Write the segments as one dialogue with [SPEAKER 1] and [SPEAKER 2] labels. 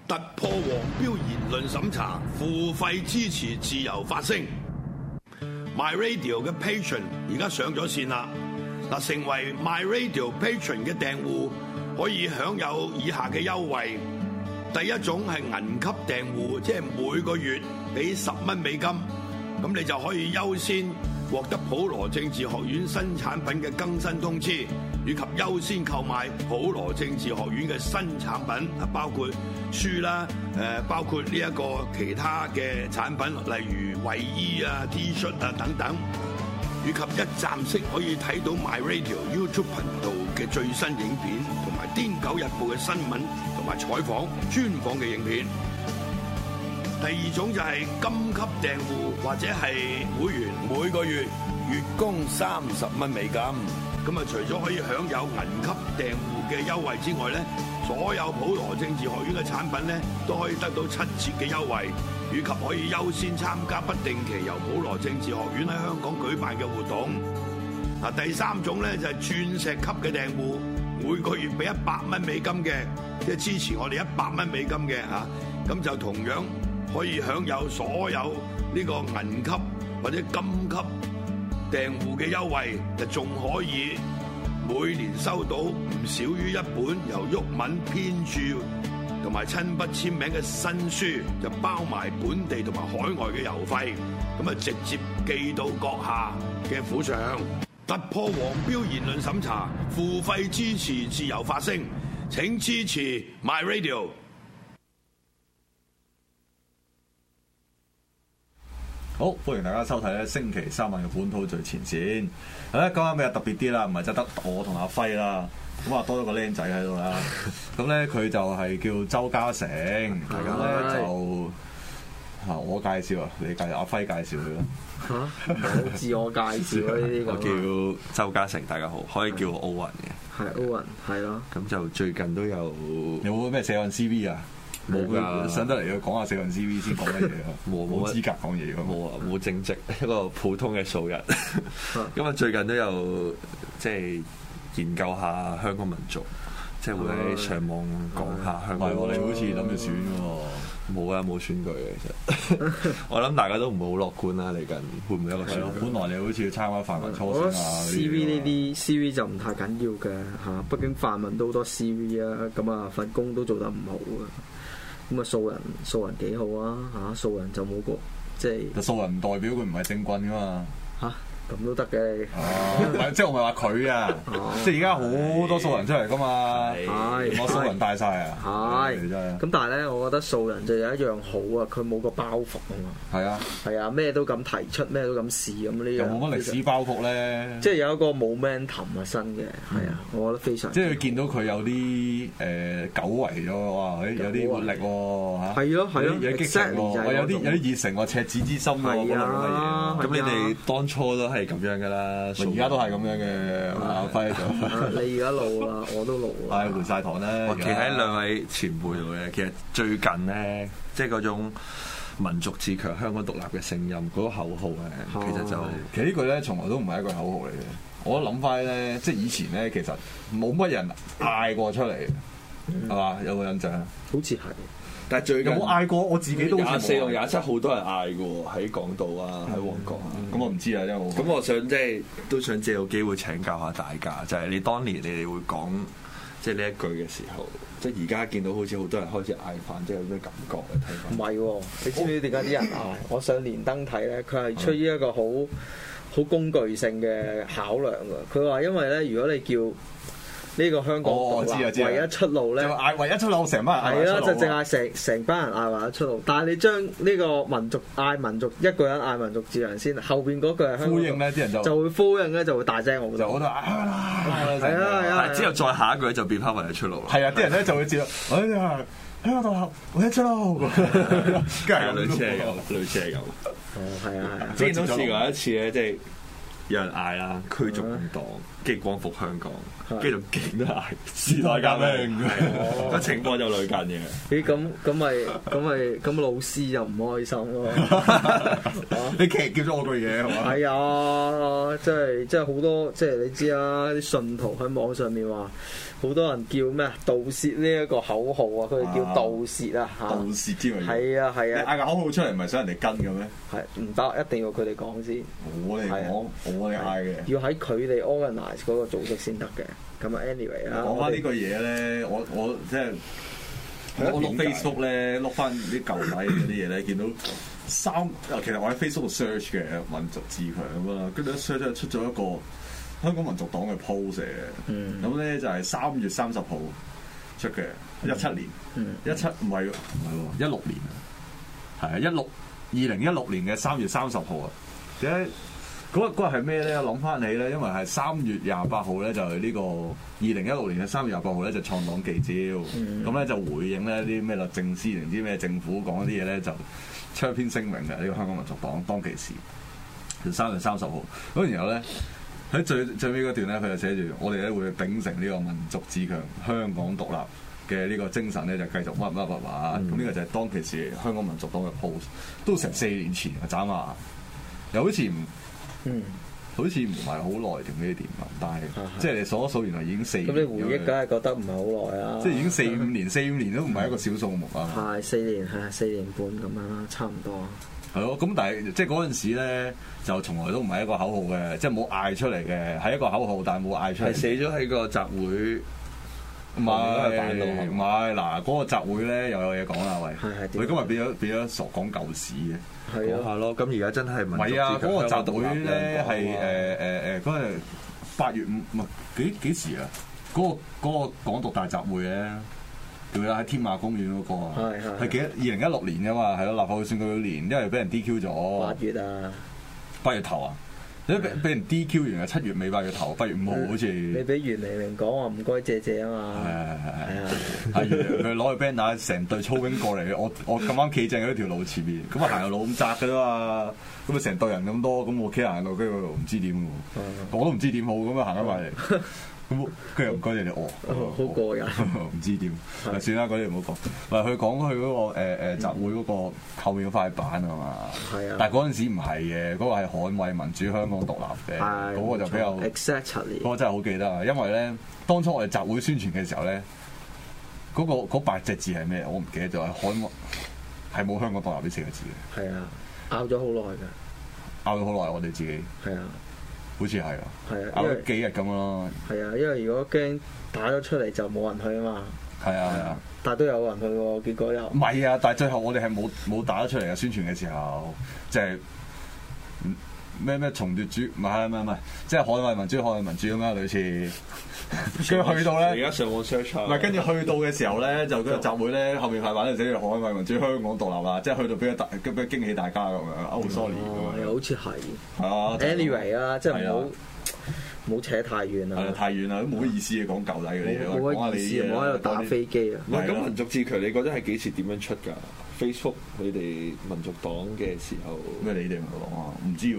[SPEAKER 1] 突破黃標言論審查，付費支持自由發聲。My Radio 嘅 Patreon 而家上咗線啦！嗱，成為 My Radio Patreon 嘅訂戶可以享有以下嘅優惠。第一種係銀級訂戶，即係每個月俾10蚊美金，咁你就可以優先獲得普羅政治學院新產品嘅更新通知，以及優先購買普羅政治學院嘅新產品，包括書啦，包括呢一個其他嘅產品，例如衛衣啊、T 恤啊等等，以及一站式可以睇到 My Radio YouTube 頻道嘅最新影片，同埋《癲狗日報》嘅新聞同埋採訪專訪嘅影片。第二種就係金級訂戶或者係會員，每個月月供30蚊美金。咁啊，除咗可以享有銀級訂戶嘅優惠之外咧，所有普羅政治學院嘅產品咧都可以得到7折嘅優惠，以及可以優先參加不定期由普羅政治學院喺香港舉辦嘅活動。嗱，第三種咧就係鑽石級嘅訂戶，每個月俾100蚊美金嘅，即係支持我哋100蚊美金嘅嚇，咁就同樣可以享有所有呢個銀級或者金級訂戶嘅優惠，就仲可以每年收到唔少於一本由毓民編著同埋親筆簽名嘅新書，就包埋本地同埋海外嘅郵費，咁啊直接寄到閣下嘅府上。突破黃標言論審查，付費支持自由發聲，請支持 My Radio。
[SPEAKER 2] 好，歡迎大家收睇咧星期三晚嘅本土最前線。今晚比較特別啲啦，唔係就得我同阿輝啦，咁啊多咗個僆仔喺度啦。咁咧佢就係叫周家成，咁咧就我介紹啊，你介紹阿輝介紹佢啦。
[SPEAKER 3] 嚇，冇自我介紹啊呢啲咁。
[SPEAKER 4] 我叫周家成，大家好，可以叫我歐雲嘅。
[SPEAKER 3] 係歐雲，係咯。
[SPEAKER 4] 咁就最近都有
[SPEAKER 2] 冇咩寫緊 CV 啊？冇㗎，上得嚟要講下寫份 CV 先講乜嘢啊？冇資格講嘢㗎。
[SPEAKER 4] 冇啊，冇正職，一個普通嘅素人。咁啊，最近都有即係研究下香港民族，即係會喺上網講下香港。唔係喎，你好似諗住選㗎喎。冇啊，冇選舉嘅其實。我諗大家都唔會好樂觀啦，嚟緊會唔會一個選舉？
[SPEAKER 2] 本來你好似要參加泛民初選啊。
[SPEAKER 3] CV 呢啲 CV 就唔太緊要嘅嚇，畢竟泛民都好多 CV 啊，咁啊份工都做得唔好啊。咁啊素人幾好啊嚇，素人就冇個即係。素人唔代表佢唔係政棍噶嘛嚇。咁都得嘅，即係我咪話佢啊！即係而家好多素人出嚟噶嘛，我素人帶晒啊！係， 咁但係咧，我覺得素人就有一樣好啊，佢冇個包袱啊嘛。係啊，咩都敢提出，咩都敢試咁呢樣。
[SPEAKER 2] 有冇乜歷史包袱咧？
[SPEAKER 3] 即係有一個 momentum 啊新嘅，係啊，我覺得非常。
[SPEAKER 2] 即係佢見到佢有啲久違咗，哇！有啲活力喎嚇。
[SPEAKER 3] 係咯，
[SPEAKER 2] 有激情喎，有啲熱誠喎，赤子之心喎，嗰類嘅嘢。
[SPEAKER 4] 咁你哋當初都係咁樣噶啦，
[SPEAKER 2] 而家都係咁樣嘅，阿輝就
[SPEAKER 3] 你而家老啦，我都老啦，
[SPEAKER 2] 係回晒堂咧。
[SPEAKER 4] 我企喺兩位前輩度嘅，其實最近咧，即係嗰種民族自強、香港獨立嘅聲音嗰個口號咧，
[SPEAKER 2] 其實呢句咧，從來都唔係一個口號嚟嘅。我諗翻咧，即係以前咧，其實冇乜人嗌過出嚟，係嘛？有冇印象？
[SPEAKER 3] 好似係。
[SPEAKER 4] 但係最近
[SPEAKER 2] 有冇嗌過？我自己都
[SPEAKER 4] 24同27好多人嗌嘅喺港島啊，喺旺角啊。
[SPEAKER 2] 咁我唔知啊，因為
[SPEAKER 4] 咁我想即係都想借個機會請教下大家，就係你當年你哋會講即係呢一句嘅時候，即係而家見到好似好多人開始嗌翻，即係有咩感覺嘅睇法？
[SPEAKER 3] 唔係喎，你知唔知點解啲人嗌？我上連登睇咧，佢係出於一個好工具性嘅考量㗎。佢話因為咧，如果你叫呢個香港唯一出路咧，
[SPEAKER 2] 嗌唯一出路，成班
[SPEAKER 3] 人係啦，就淨係成班人嗌唯一出路。但係你將呢個民族嗌民族，一個人嗌民族自強先，後邊嗰句係
[SPEAKER 2] 呼應咧，啲人
[SPEAKER 3] 就會呼應咧，就會大聲好多。
[SPEAKER 2] 就好多係
[SPEAKER 3] 啊，
[SPEAKER 4] 之後再下一句就變翻唯一出路。
[SPEAKER 2] 係啊，啲人咧就會接，哎呀，香港獨立唯一出路，
[SPEAKER 4] 跟住類似係咁。
[SPEAKER 3] 哦，係啊，
[SPEAKER 4] 之前都試過一次咧，即係有人嗌啦，驅逐共黨，跟住光復香港，跟住仲勁都嗌
[SPEAKER 2] 時代革命，
[SPEAKER 4] 個情況就類近嘅。
[SPEAKER 3] 咦咁老師就唔開心咯。
[SPEAKER 2] 你騎劫咗我句嘢係嘛？
[SPEAKER 3] 係啊，即係好多，即係你知啦，啲信徒喺網上面話，好多人叫咩啊？盜竊呢一個口號啊，佢哋叫盜竊啊嚇。
[SPEAKER 2] 盜竊之類。
[SPEAKER 3] 係啊係啊。
[SPEAKER 2] 嗌個口號出嚟，唔係想人哋跟嘅咩？
[SPEAKER 3] 係唔得，一定要佢哋講先。
[SPEAKER 2] 我哋講，我哋嗌嘅。
[SPEAKER 3] 要喺佢哋 organize 嗰個組織先得嘅。咁啊，anyway 啦。
[SPEAKER 2] 講翻呢個嘢咧，我即係我碌 Facebook 咧，碌翻啲舊底嗰啲嘢咧，見到其實我喺 Facebook 度 search 嘅民族自強咁啦，跟住一 search 出咗一個香港民族黨嘅 post 嘅，咁咧就係3月30號出嘅，17年，17唔係16年啊，係啊2016年嘅3月30號啊，點解嗰日係咩咧？諗翻起咧，因為係3月28號咧，就係呢個2016年嘅3月28號咧，就創黨記招，咁咧就回應咧啲咩律政司定唔知咩政府講啲嘢咧，就出一篇聲明嘅呢個香港民族黨當其時，就3月30號，咁然後咧喺最尾嗰段咧，佢就寫住我哋咧會秉承呢個民族自強、香港獨立嘅呢個精神咧，就繼續乜。咁呢個就係當其時香港民族黨嘅 post， 都成4年前啊，斬下又好似好似唔係好耐定呢啲點啊？但係即係你數一數，原來已經4年。咁
[SPEAKER 3] 你回憶梗係覺得唔係好耐啊？
[SPEAKER 2] 即係已經4、5年都唔係一個小數目啊！
[SPEAKER 3] 係4年，係4年半咁樣啦，差唔多。
[SPEAKER 2] 係咯，咁但係即係嗰陣時咧，就從來都唔係一個口號嘅，即係冇嗌出嚟嘅，係一個口號，但係冇嗌出嚟。
[SPEAKER 4] 係寫咗喺個集會。
[SPEAKER 2] 唔係嗱，嗰個集會咧又有嘢講啦，喂！佢今日變咗傻講舊史嘅，
[SPEAKER 4] 講下咯。咁而家真係唔
[SPEAKER 2] 係啊！嗰個集會咧係嗰日8月5唔係幾時啊？嗰個港獨大集會咧，記得喺天馬公園嗰個啊，係幾2016年噶嘛？係咯，立法會選舉嗰年，因為俾人 DQ 咗。
[SPEAKER 3] 8月啊
[SPEAKER 2] ！8月頭啊！俾人 DQ 完啊，7月尾8月頭，8月5號好似。你
[SPEAKER 3] 俾袁彌明講話唔該謝啊嘛。
[SPEAKER 2] 係佢攞去 banner 成隊操兵過嚟，我咁啱企正喺條路前面，咁啊行路咁窄嘅啫嘛，咁啊成隊人咁多，咁我企行路跟住唔知點喎，我都唔知點好，咁啊行咗埋嚟。咁佢又唔該你哋
[SPEAKER 3] 好過癮，
[SPEAKER 2] 唔知點，算啦，嗰啲唔好講。唔係佢講佢嗰個集會嗰個後面嗰塊板啊嘛，但係嗰陣時唔係嘅，嗰個係捍衛民主香港獨立嘅，嗰個就比較
[SPEAKER 3] exactly，
[SPEAKER 2] 嗰個真係好記得啊！因為咧，當初我哋集會宣傳嘅時候咧，嗰8隻字係咩？我唔記得咗，係捍衛，係冇香港獨立呢4個字嘅。係啊，
[SPEAKER 3] 拗咗好耐㗎，
[SPEAKER 2] 拗咗好耐，我哋自己。係啊。好似係啊，拗咗幾日咁咯。係啊，
[SPEAKER 3] 因為如果驚打咗出嚟就冇人去啊嘛。
[SPEAKER 2] 係啊，
[SPEAKER 3] 但係都有人去喎，結果又
[SPEAKER 2] 唔係啊！但係最後我哋係冇打咗出嚟嘅宣傳嘅時候，即係咩重奪主，唔係，即係捍衛民主咁樣類似。跟住去到咧，
[SPEAKER 4] 而家上網 search
[SPEAKER 2] 唔係跟住去到嘅時候咧，就嗰個集會咧後面塊板就寫住捍衛民主香港獨立啦，即係去到比較驚喜大家咁樣。Oh sorry，
[SPEAKER 3] 又好似係。
[SPEAKER 2] 係啊
[SPEAKER 3] ，anyway 啊，即係唔好扯太遠啦。
[SPEAKER 2] 太遠啦，都冇乜意思嘅講舊底嗰啲嘢。
[SPEAKER 3] 冇乜意思，唔好喺度打飛機啊。
[SPEAKER 4] 唔係咁民族自強，你覺得係幾時點樣出㗎？Facebook 佢哋民族黨嘅時候
[SPEAKER 2] 咩？你哋唔講啊？唔知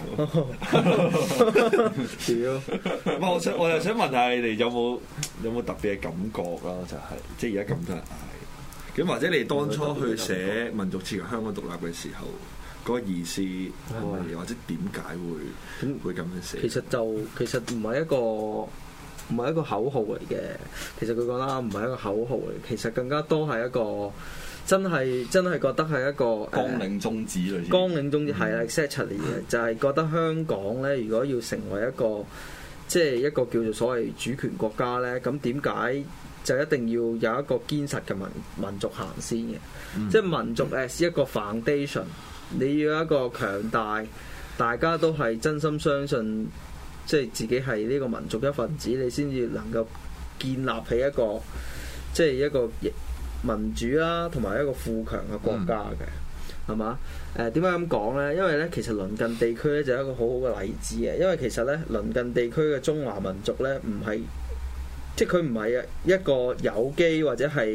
[SPEAKER 3] 屌！
[SPEAKER 4] 我又想問下你哋有冇特別嘅感覺啦？就係即係而家咁多人嗌，咁或者你當初去寫民族自強香港獨立嘅時候，嗰個意思係咪？或者點解會咁樣寫？
[SPEAKER 3] 其實唔係一個口號嚟嘅。其實佢講啦，唔係一個口號嚟，其實更加多係一個。真係覺得係一個
[SPEAKER 2] 綱領宗旨類似。
[SPEAKER 3] 綱領宗旨係啦 exactly 嘅，就係覺得香港咧，如果要成為一個即係一個叫做所謂主權國家咧，咁點解就一定要有一個堅實嘅民族行先嘅？即係民族 as 一個 foundation， 你要一個強大，大家都係真心相信，即係自己係呢個民族一份子，你先至能夠建立起一個即係一個民主啦，同埋一個富強嘅國家嘅，係嘛？點解咁講呢？因為咧，其實鄰近地區咧就係一個好好嘅例子嘅。因為其實咧，鄰近地區嘅中華民族咧，唔係即係佢唔係一個有機或者係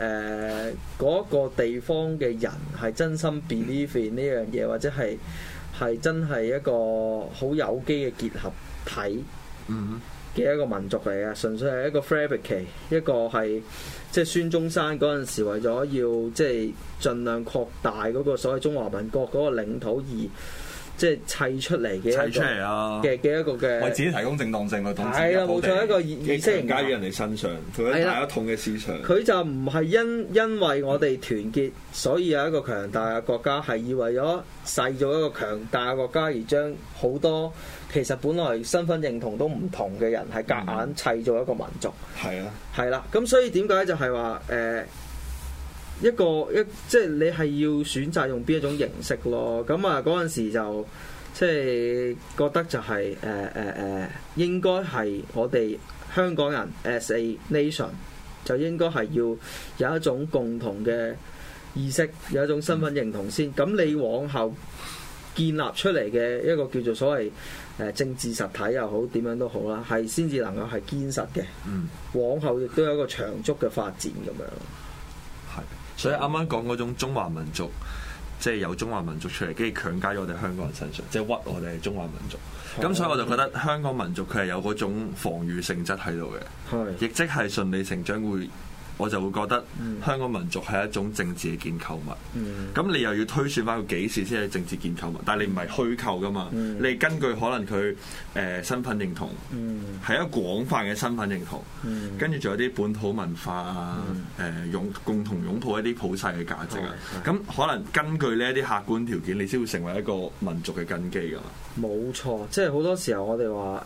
[SPEAKER 3] 嗰個地方嘅人係真心 believe in 呢樣嘢，或者係係真係一個好有機嘅結合體嘅一個民族嚟嘅，純粹係一個 fabricate， 一個係即係孫中山嗰陣時為咗要即係盡量擴大嗰個所謂中華民國嗰個領土而即係砌出嚟嘅一個嘅
[SPEAKER 2] 為自己提供正當性去統治。
[SPEAKER 3] 係啦，冇錯，一個意識形態
[SPEAKER 4] 加於人哋身上，佢喺大一統嘅思想。
[SPEAKER 3] 佢就唔係因為我哋團結，所以有一個強大嘅國家，係以為咗製造一個強大嘅國家而將好多其實本來身份認同都唔同嘅人係夾硬砌造一個民族。
[SPEAKER 4] 係啊，
[SPEAKER 3] 係啦，咁所以點解就係話即係你係要選擇用邊一種形式咯？咁啊嗰陣時就即係覺得就係應該係我哋香港人 as a nation 就應該係要有一種共同嘅意識，有一種身份認同先。咁你往後建立出嚟嘅一個叫做所謂政治實體又好，點樣都好啦，係先至能夠係堅實嘅。往後亦都有一個長足嘅發展咁樣。
[SPEAKER 4] 所以啱啱講嗰種中華民族，即係由中華民族出嚟，跟住強加咗我哋香港人身上，即係屈我哋係中華民族。咁所以我就覺得香港民族佢係有嗰種防禦性質喺度嘅，亦即係順理成章會。我就會覺得香港民族係一種政治嘅建構物。咁你又要推算翻佢幾時先係政治建構物？但係你唔係虛構噶嘛？你根據可能佢身份認同，係一個廣泛嘅身份認同，跟住仲有啲本土文化啊，共同擁抱一啲普世嘅價值啊。咁可能根據呢一啲客觀條件，你先會成為一個民族嘅根基噶嘛？
[SPEAKER 3] 冇錯，即係好多時候我哋話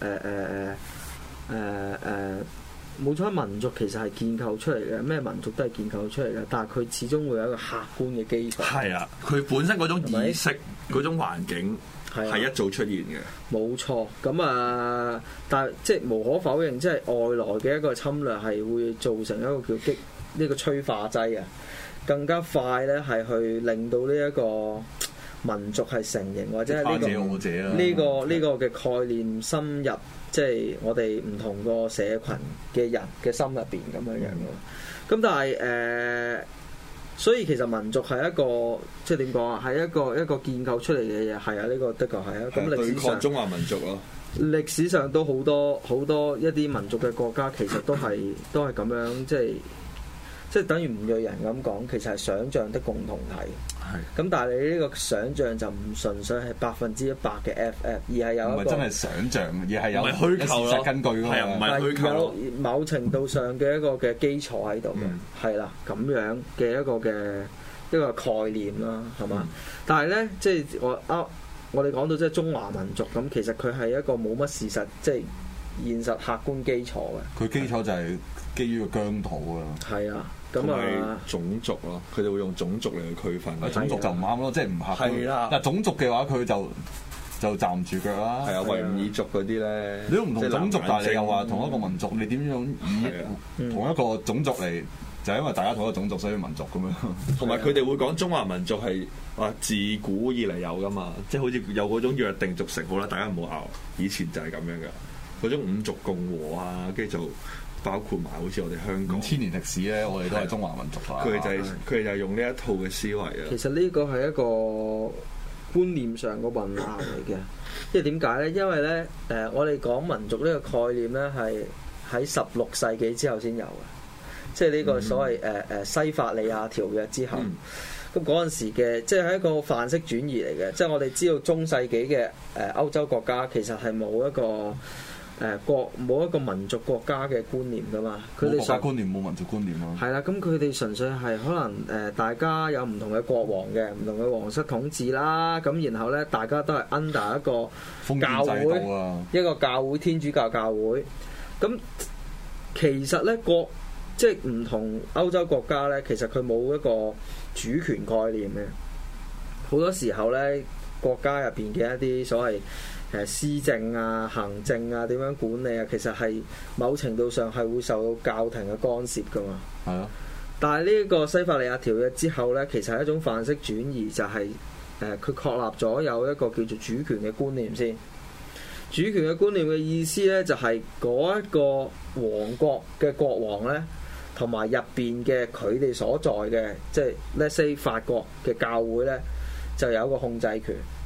[SPEAKER 3] 冇錯，民族其實係建構出嚟嘅，咩民族都係建構出嚟嘅，但係佢始終會有一個客觀嘅基礎。係啊，
[SPEAKER 4] 佢本身嗰種意識、嗰種環境係一早出現嘅。
[SPEAKER 3] 冇錯，咁啊，但係即係無可否認，即係外來嘅一個侵略係會造成一個叫呢個催化劑啊，更加快咧係去令到呢一個民族係成型，或者係呢個嘅概念深入。即係我哋唔同個社群嘅人嘅心入邊咁樣樣咯。咁但係所以其實民族係一個即係點講啊？係一個建構出嚟嘅嘢，係啊，呢個的確係啊。咁歷史上
[SPEAKER 4] 中華民族咯，
[SPEAKER 3] 歷史上都好多一啲民族嘅國家，其實都係咁樣，即係等於吳瑞人咁講，其實係想像的共同體。咁但係你呢個想像就唔純粹係100%嘅 FF， 而係有一個唔係
[SPEAKER 2] 真係想像，而係有
[SPEAKER 4] 虛構
[SPEAKER 2] 事實根據㗎嘛。
[SPEAKER 4] 唔係虛構，
[SPEAKER 3] 有某程度上嘅一個嘅基礎喺度嘅，係啦，咁樣嘅一個概念啦，係嘛？但係咧，即係我哋講到即係中華民族咁，其實佢係一個冇乜事實，即係現實客觀基礎嘅。
[SPEAKER 2] 佢基礎就係基於個疆土啊。係啊。
[SPEAKER 3] 咁啊，
[SPEAKER 4] 種族咯，佢哋會用種族嚟去區分。
[SPEAKER 2] 種族就唔啱咯，即係唔客觀。係啦，但係種族嘅話，佢就站唔住腳啦。係啊，維吾爾族嗰啲咧，你都唔同種族，但係你又話同一個民族，你點樣以同一個種族嚟？就係因為大家同一個種族，所以民族咁樣。
[SPEAKER 4] 同埋佢哋會講中華民族係話自古以嚟有噶嘛，即係好似有嗰種約定俗成。好啦，大家唔好拗，以前就係咁樣噶，嗰種五族共和啊，跟住就。包括埋好似我哋香港
[SPEAKER 2] 5000年歷史咧，我哋都係中華民族啊！
[SPEAKER 4] 佢哋就係用呢一套嘅思維啊。
[SPEAKER 3] 其實呢個係一個觀念上嘅混淆嚟嘅，因為點解咧？因為咧我哋講民族呢個概念咧係喺16世紀之後先有嘅，即係呢個所謂西法利亞條約之後。咁嗰陣時嘅即係一個範式轉移嚟嘅，即係我哋知道中世紀嘅歐洲國家其實係冇一個。冇一個民族國家嘅觀念噶嘛，佢哋
[SPEAKER 2] 國家觀念冇民族觀念咯。
[SPEAKER 3] 係啦，咁佢哋純粹係可能大家有唔同嘅國王嘅，唔同嘅皇室統治啦，咁然後咧大家都係 under 一個教會，一個教會天主教教會。咁其實咧即係唔同歐洲國家咧，其實佢冇一個主權概念嘅。好多時候咧，國家入邊嘅一啲所謂施政啊、行政啊、點樣管理啊，其實係某程度上係會受到教廷嘅干涉噶嘛。係啊。但係呢個西法利亞條約之後咧，其實係一種範式轉移，就係佢確立咗有一個叫做主權嘅觀念先。主權嘅觀念嘅意思咧，就係嗰一個王國嘅國王咧，同埋入邊嘅佢哋所在嘅，即係 let's say 法國嘅教會咧，就有一個控制權。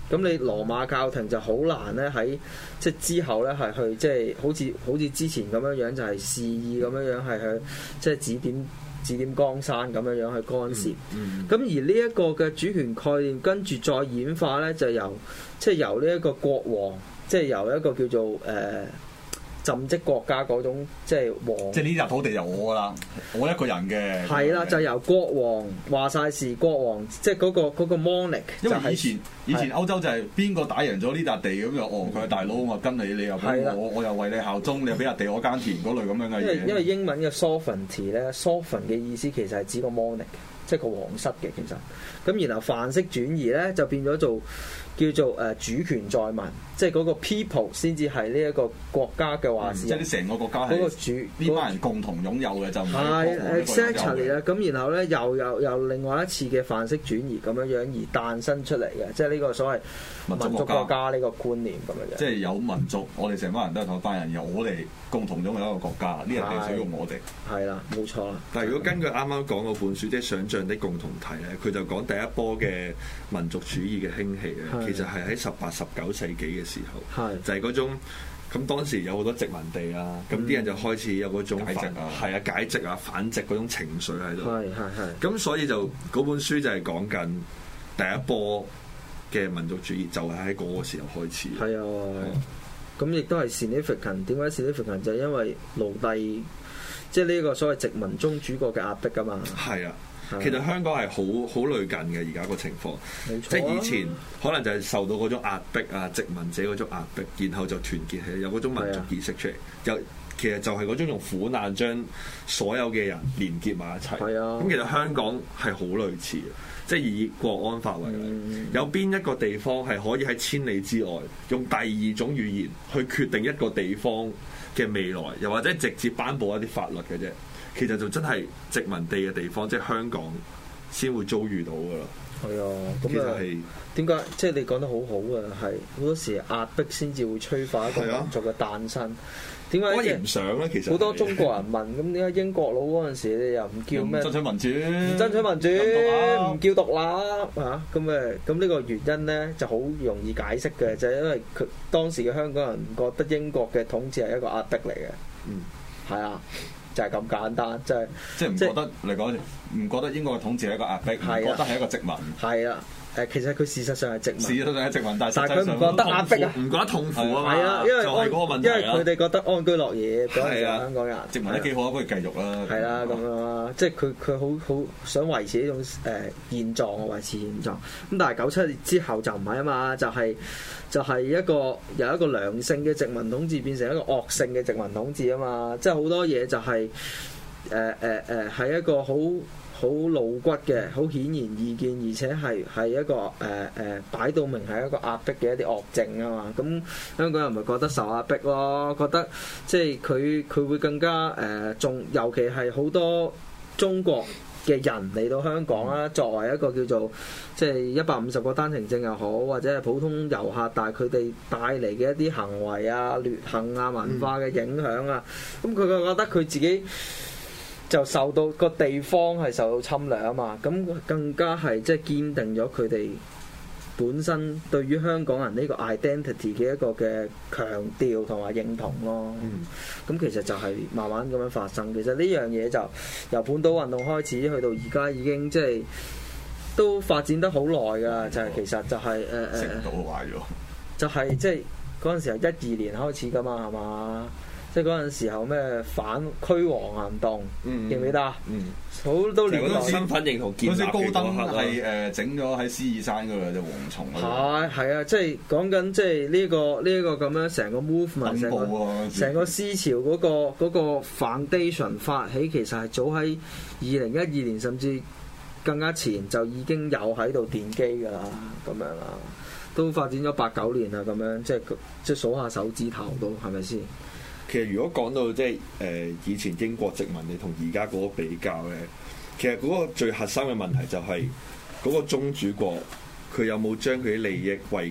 [SPEAKER 3] 咁你羅馬教廷就好難咧喺即係之後咧係去即係好似之前咁樣樣就係肆意咁樣樣係去即係指點江山咁樣樣去干涉。咁而呢一個嘅主權概念跟住再演化咧，就由呢一個國王，即係由一個叫做浸織國家嗰種即係王，
[SPEAKER 2] 即係呢笪土地由我啦，我一個人嘅。係
[SPEAKER 3] 啦，就由國王話晒事，國王即係嗰個 monarch。因為
[SPEAKER 2] 以前歐洲就係邊個打贏咗呢笪地咁就佢係大佬，我跟你，你又俾我又為你效忠，你又俾笪地我耕田嗰類咁樣嘅嘢。
[SPEAKER 3] 因為英文嘅 sovereignty 咧 ，sovereign 嘅意思其實係指個 monarch，即係個皇室嘅其實。咁然後範式轉移咧就變咗做叫做主權在民，即係嗰個 people 先至係呢一個國家嘅話事。
[SPEAKER 2] 即係成個國家係嗰個主呢班人共同擁有嘅就唔係
[SPEAKER 3] exactly 啦。咁然後咧又另外一次嘅範式轉移咁樣樣而誕生出嚟嘅，即係呢個所謂民族國家呢個觀念咁樣樣。
[SPEAKER 2] 即係有民族，我哋成班人都係同班人，由我哋共同擁有一個國家，呢樣嘢屬於我哋。係啦，冇錯啦。
[SPEAKER 4] 但係如果根據啱啱講嗰本書，即係想像的共同體咧，佢就講第一波嘅民族主義嘅興起咧，其實係喺18、19世紀嘅時候，就係嗰種咁當時有好多殖民地啊，咁啲人就開始有嗰種解殖啊、反殖嗰種情緒喺度。咁所以就嗰本書就係講緊第一波嘅民族主義，就係喺嗰個時候開始。
[SPEAKER 3] 係啊，咁亦都係 significant。點解 significant？就係因為奴隸，即係呢個所謂殖民宗主國嘅壓迫㗎嘛。係啊。
[SPEAKER 4] 其實香港係好類近嘅而家個情況，即係以前可能就係受到嗰種壓迫啊，殖民者嗰種壓迫，然後就團結起嚟，有嗰種民族意識出嚟。其實就係嗰種用苦難將所有嘅人連結埋一齊。咁其實香港係好類似嘅，即係以國安法為例，有邊一個地方係可以喺千里之外用第二種語言去決定一個地方嘅未來，又或者直接頒布一啲法律嘅啫？其實就真係殖民地嘅地方，即係香港先會遭遇到噶啦。
[SPEAKER 3] 係啊，咁啊，點解即係你講得好好啊？係好多時壓迫先至會催化一個民族嘅誕生。點解
[SPEAKER 4] 即係唔想咧？其實
[SPEAKER 3] 好多中國人問，咁點解英國佬嗰陣時你又唔叫咩？
[SPEAKER 2] 爭取民主，
[SPEAKER 3] 唔爭取民主，唔叫獨立嚇？咁呢個原因咧就好容易解釋嘅，就係因為佢當時嘅香港人唔覺得英國嘅統治係一個壓迫嚟嘅。係啊。就係咁簡單，即係唔
[SPEAKER 2] 覺得嚟講，唔覺得英國嘅統治係一個壓迫，唔覺得係一個殖民。
[SPEAKER 3] 係啊，其實佢事實上係殖民。
[SPEAKER 2] 事實上係殖民，但係
[SPEAKER 3] 佢唔覺得壓迫啊，
[SPEAKER 4] 唔覺得痛苦啊嘛。
[SPEAKER 3] 係啊，因為
[SPEAKER 4] 就係嗰個問題啦。
[SPEAKER 3] 因為佢哋覺得安居樂業嗰陣時香港人
[SPEAKER 2] 殖民得幾好啊，不如繼續啦。
[SPEAKER 3] 係啦，咁樣啦，即係佢好想維持呢種現狀啊，維持現狀。咁但係97年之後就唔係啊嘛，就係由一個良性嘅殖民統治變成一個惡性嘅殖民統治啊嘛，即係好多嘢就係係一個好露骨嘅、好顯然易見，而且係一個擺到明係一個壓迫嘅一啲惡政啊嘛。咁香港人咪覺得受壓迫咯，覺得即係佢會更加尤其係好多中國嘅人嚟到香港啦，作為一個叫做即係150個單程證又好，或者係普通遊客，但係佢哋帶嚟嘅一啲行為啊、劣行啊、文化嘅影響啊，咁佢覺得佢自己就受到個地方係受到侵略啊嘛，咁更加係即係堅定咗佢哋本身對於香港人呢個 identity 嘅一個嘅強調同埋認同咯。咁其實就係慢慢咁樣發生。其實呢樣嘢就由本土運動開始，去到而家已經即係都發展得好耐㗎啦。就係其實就係
[SPEAKER 2] 成都壞咗，
[SPEAKER 3] 就係即係嗰陣時係12年開始㗎嘛，係嘛？即係嗰陣時候咩反驅蝗行動，記唔記得啊？好多年代
[SPEAKER 4] 身份認同建立嘅
[SPEAKER 2] 高登係整咗喺獅子山嗰度有隻蝗蟲。
[SPEAKER 3] 係啊，即係講緊即係呢個咁樣成個 movement，成個思潮嗰個 foundation 發起，其實係早喺2012年甚至更加前就已經有喺度奠基㗎啦，咁樣啦，都發展咗8、9年啦，咁樣即係數下手指頭都係咪先？
[SPEAKER 4] 其實如果講到即係以前英國殖民你同而家嗰個比較咧，其實嗰個最核心嘅問題就係嗰個宗主國佢有冇將佢啲利益惠及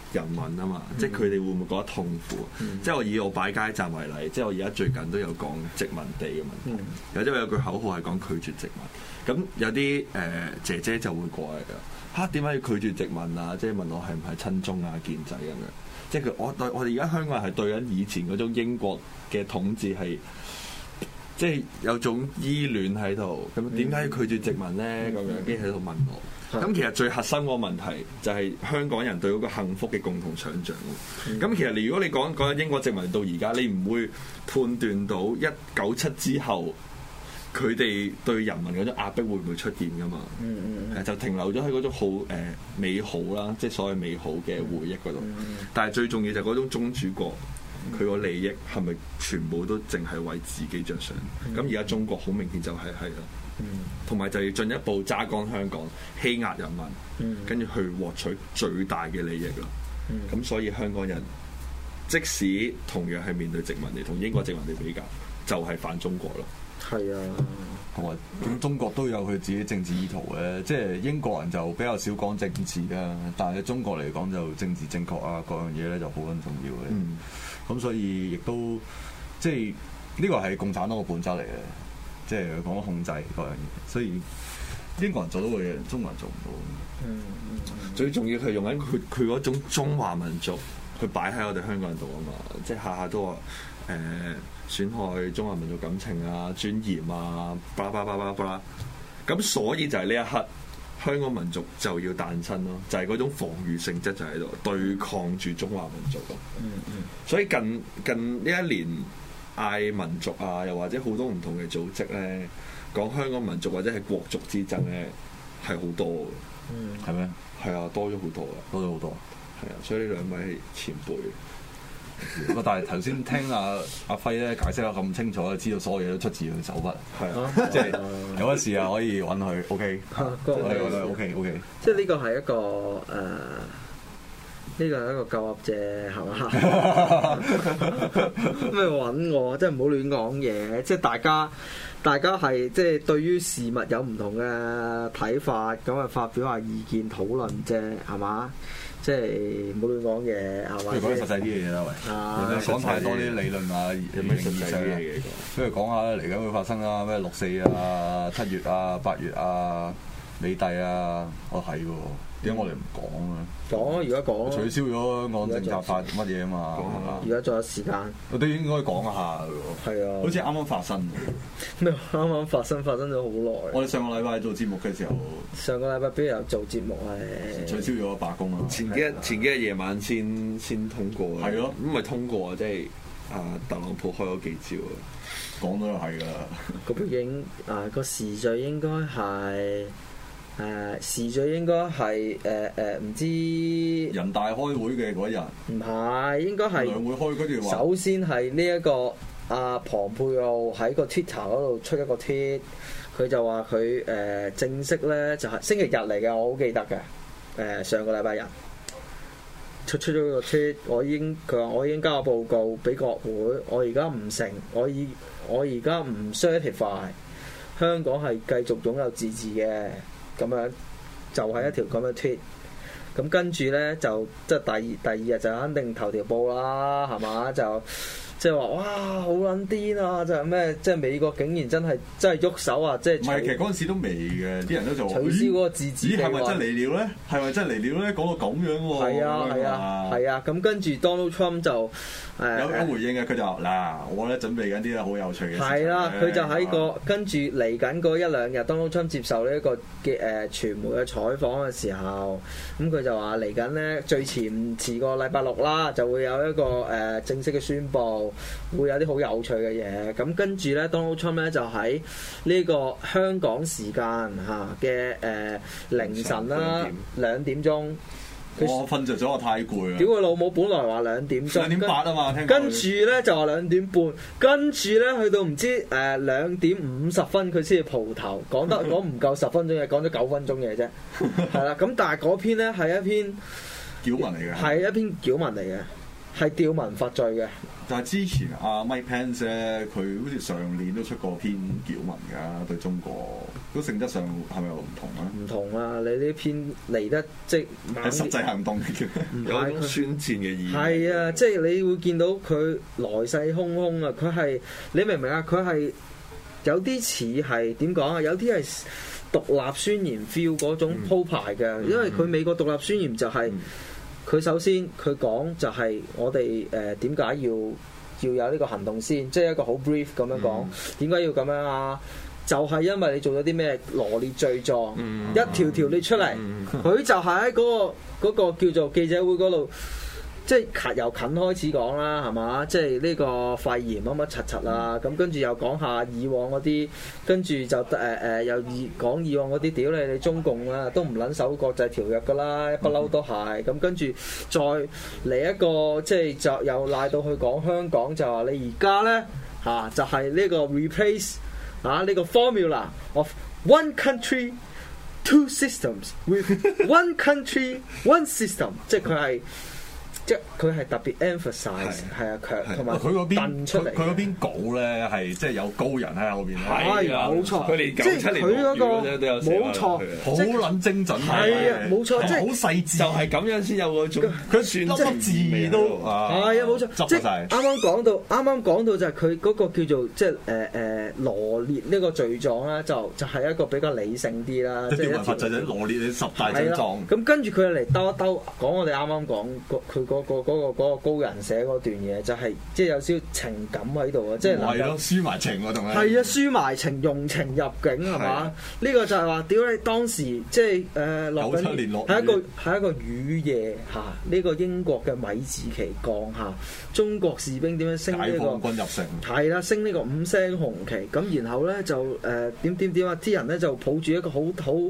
[SPEAKER 4] 人民啊嘛，即係佢哋會唔會覺得痛苦？即係我以我擺街站為例，即係我而家最近都有講殖民地嘅問題，因為有句口號係講拒絕殖民。咁有啲姐姐就會過嚟㗎，嚇點解要拒絕殖民啊？即係問我係唔係親中啊、建制咁樣。即係我哋而家香港人係對緊以前嗰種英國嘅統治係，即係有種依戀喺度。咁點解要拒絕殖民咧？咁樣跟住喺度問我。咁其實最核心個問題就係香港人對嗰個幸福嘅共同想像。咁其實如果你講緊英國殖民到而家，你唔會判斷到197之後。佢哋對人民嗰種壓迫會唔會出現㗎嘛？就停留咗喺嗰種好美好啦，即係所謂美好嘅回憶嗰度。但係最重要就係嗰種宗主國，佢個利益係咪全部都淨係為自己着想？咁而家中國好明顯就係啦，同埋就要進一步揸乾香港，欺壓人民，跟住去獲取最大嘅利益啦。咁所以香港人即使同樣係面對殖民地，同英國殖民地比較，就係反中國咯。
[SPEAKER 3] 係啊，
[SPEAKER 2] 同埋咁中國都有佢自己政治意圖嘅，即係英國人就比較少講政治啦，但係中國嚟講就政治正確啊，各樣嘢咧就好緊重要嘅。咁所以亦都即係呢個係共產黨嘅本質嚟嘅，即係講控制各樣嘢。所以英國人做到嘅嘢，中國人做唔到。
[SPEAKER 4] 最重要係用緊佢嗰種中華民族去擺喺我哋香港人度啊嘛，即係下下都話損害中華民族感情啊、尊嚴啊，巴拉巴拉巴拉巴拉。咁所以就係呢一刻，香港民族就要誕生咯，就係嗰種防禦性質就喺度對抗住中華民族咯。所以近呢一年嗌民族啊，又或者好多唔同嘅組織咧，講香港民族或者係國族之爭咧，係好多嘅。
[SPEAKER 2] 係咩？
[SPEAKER 4] 係啊，多咗好多啊，
[SPEAKER 2] 多咗好多。
[SPEAKER 4] 係啊，所以呢兩位前輩。
[SPEAKER 2] 但係頭先聽阿輝咧解釋得咁清楚，知道所有嘢都出自佢手筆。係啊，即係有乜事啊可以揾佢。OK， OK。
[SPEAKER 3] 即係呢個係一個呢個係一個夠噏啫，係嘛？咩揾我？即係唔好亂講嘢。即係大家係即係對於事物有唔同嘅睇法，咁啊發表下意見討論啫，係嘛？即係唔好亂講嘢，係嘛？
[SPEAKER 2] 不如講啲實際啲嘅嘢啦，喂！講太多啲理論啊，
[SPEAKER 4] 有咩實際啲嘢？
[SPEAKER 2] 不如講下嚟緊會發生啊，咩6.4啊、7月啊、8月啊、美帝啊，係喎。點解我哋唔講啊？
[SPEAKER 3] 講，而家講
[SPEAKER 2] 取消咗按政策法乜嘢啊嘛？
[SPEAKER 3] 而家仲有時間，
[SPEAKER 2] 我哋應該講下嘅喎。係啊，好似啱啱發生。
[SPEAKER 3] 咩啱啱發生咗好耐？
[SPEAKER 2] 我哋上個禮拜做節目嘅時候，
[SPEAKER 3] 上個禮拜邊有做節目係
[SPEAKER 2] 取消咗罷工啊！
[SPEAKER 4] 前幾日夜晚先通過嘅。係咯，咁咪通過啊！即係特朗普開咗幾招啊！
[SPEAKER 2] 講到就係㗎。
[SPEAKER 3] 個背景個時序應該係。時序應該係唔知
[SPEAKER 2] 人大開會嘅嗰日，
[SPEAKER 3] 唔係應該係
[SPEAKER 2] 兩會開嗰段話。首
[SPEAKER 3] 先係呢一個龐佩奧喺個 Twitter 嗰度出一個 tweet，佢就話佢正式咧就係星期日嚟嘅，我好記得嘅。上個禮拜日出咗個 tweet，佢話我已經交個報告俾國會，我而家唔成，我而家唔 certify 香港係繼續擁有自治嘅。咁樣就係一條咁嘅 tweet，咁跟住咧就即係第二日就肯定頭條報啦，係嘛？就即係話哇好撚癲啊！就係咩？即係美國竟然真係喐手啊！即係唔係？其實嗰陣時都未嘅，啲人都做取消嗰個自治。咦？係咪真嚟料咧？係咪真嚟料咧？講到咁樣喎。係啊。咁跟住 Donald Trump 就有回應嘅，佢就嗱，我咧準備緊啲好有趣嘅。係啦，佢就喺跟住嚟緊嗰一兩日 ，Donald Trump 接受呢一個嘅傳媒嘅採訪嘅時候，咁佢就話嚟緊咧最遲個禮拜6啦，就會有一個正式嘅宣佈。會有啲好有趣嘅嘢，咁跟住咧 Donald Trump 咧就喺呢個香港時間嘅凌晨啦2點鐘，我瞓着咗，我太攰啦。屌佢老母，本來話2點鐘，2點8啊嘛，聽跟住咧就話2點半，跟住咧去到唔知2點50分佢先至蒲頭，講唔夠10分鐘嘢，講咗9分鐘嘢啫，係啦。咁但係嗰篇咧係一篇擾文嚟嘅，係一篇擾文嚟嘅。 係吊民罰罪嘅。
[SPEAKER 2] 但係之前阿 Mike Pence 咧，佢好似上年都出過篇矯文㗎，對中國，嗰性質上係咪又唔同啊？唔
[SPEAKER 3] 同啊！你呢篇嚟得即係
[SPEAKER 2] 實際行動嚟嘅，
[SPEAKER 4] 有一種宣戰嘅意義。
[SPEAKER 3] 係啊，即係你會見到佢來勢洶洶啊！佢係你明唔明啊？佢係有啲似係點講啊？有啲係獨立宣言 feel 嗰種鋪排嘅，因為佢美國獨立宣言就係、佢首先佢講就係我哋點解要有呢個行動先，即係一個好 brief 咁樣講，點解要咁樣啊？就係因為你做咗啲咩羅列罪狀，一條條列出嚟，佢就係喺嗰個叫做記者會嗰度。即係由近開始講啦，係嘛？即係呢個肺炎乜乜柒柒啊，咁跟住又講下以往嗰啲，跟住就又講以往嗰啲，屌你中共啊，都唔撚守國際條約噶啦，不嬲都係。咁跟住再嚟一個，即係就又賴到去講香港，就話你而家咧嚇就係呢個 replace 呢個 formula of one country two systems with one country one system， 即係佢係。即係佢係特別 emphasize 係啊強，同埋
[SPEAKER 2] 佢嗰邊
[SPEAKER 3] 出嚟，
[SPEAKER 2] 佢嗰邊稿咧係即係有高人喺後邊咧，
[SPEAKER 3] 係冇錯。
[SPEAKER 4] 佢連97年
[SPEAKER 3] 佢嗰個
[SPEAKER 4] 都有寫
[SPEAKER 3] 冇錯，
[SPEAKER 2] 好撚精準，
[SPEAKER 3] 係啊冇錯，即係
[SPEAKER 2] 好細緻，
[SPEAKER 4] 就係咁樣先有嗰種
[SPEAKER 2] 佢算粒字都
[SPEAKER 3] 係啊冇錯，即係啱啱講到就係佢嗰個叫做即係羅列呢個罪狀啦，就係一個比較理性啲啦，即係吊民罰罪就羅列你10大罪狀。咁跟住佢嚟兜一兜講我哋啱啱講佢嗰個高人寫嗰段嘢，就係即係有少少情感喺度啊！即係
[SPEAKER 2] 係咯，抒埋情喎，同你
[SPEAKER 3] 係啊，抒埋情，用情入境係嘛？呢個就係話，屌你當時即係落緊係一個雨夜嚇，呢個英國嘅米字旗降下，中國士兵點樣升呢個解放
[SPEAKER 2] 軍入城？
[SPEAKER 3] 係啦，升呢個5聲紅旗，咁然後咧就點啊！啲人咧就抱住一個好